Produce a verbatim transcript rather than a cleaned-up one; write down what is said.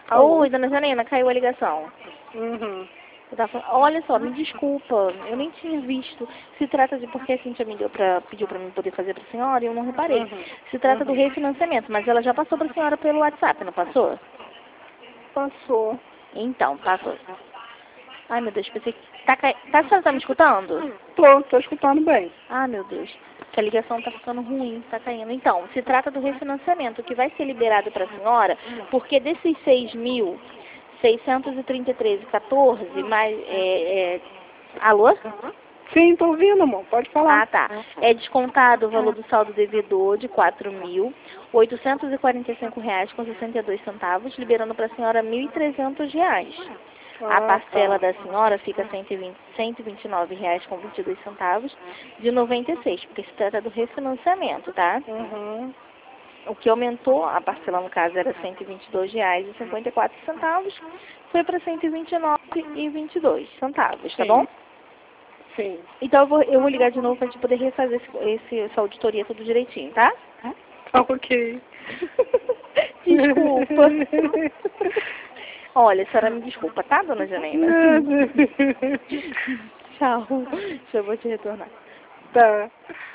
Oi, dona Janina, caiu a ligação. Uhum. Eu tava falando, olha só, me desculpa, eu nem tinha visto. Se trata de porque a Cintia me deu pra, pediu para mim poder fazer para a senhora e eu não reparei. Uhum. Se trata Uhum. do refinanciamento, mas ela já passou para a senhora pelo WhatsApp, não passou? Passou. Então, passou. Ai, meu Deus, pensei que... Tá, ca... tá, a senhora tá me escutando? Tô, tô escutando bem. Ah, meu Deus, que a ligação tá ficando ruim, tá caindo. Então, se trata do refinanciamento, que vai ser liberado para a senhora, porque desses seis mil seiscentos e trinta e três e quatorze, mais... É, é... Alô? Sim, tô ouvindo, amor. Pode falar. Ah, tá. É descontado o valor do saldo devedor de quatro mil oitocentos e quarenta e cinco reais com sessenta e dois centavos, liberando para a senhora mil e trezentos reais. A Ah, parcela tá. da senhora fica cento e vinte, cento e vinte e nove reais com vinte e dois centavos de noventa e seis, porque se trata do refinanciamento, tá? Uhum. O que aumentou, a parcela no caso era cento e vinte e dois reais e cinquenta e quatro centavos, foi para cento e vinte e nove reais e vinte e dois centavos, tá Sim. bom? Sim. Então eu vou, eu vou ligar de novo pra gente poder refazer esse, esse, essa auditoria tudo direitinho, tá? Tá ok. Desculpa. Olha, a senhora me desculpa, tá, dona Janaína? Nada. Tchau. Deixa eu vou te retornar. Tá.